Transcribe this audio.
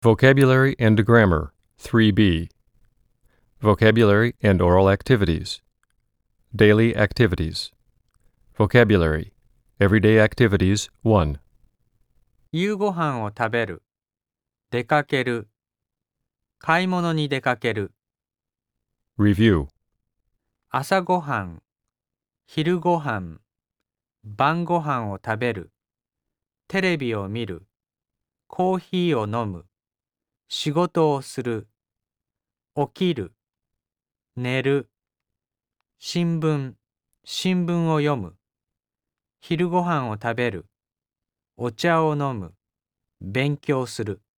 Vocabulary and Grammar 3B Vocabulary and Oral Activities Daily Activities Vocabulary Everyday Activities 1 夕ごはんを食べる、出かける、買い物に出かける、 Review 朝ごはん、昼ごはん、晩ごはんを食べる、テレビを見る、コーヒーを飲む、仕事をする、起きる、寝る、新聞を読む、昼ごはんを食べる、お茶を飲む、勉強する。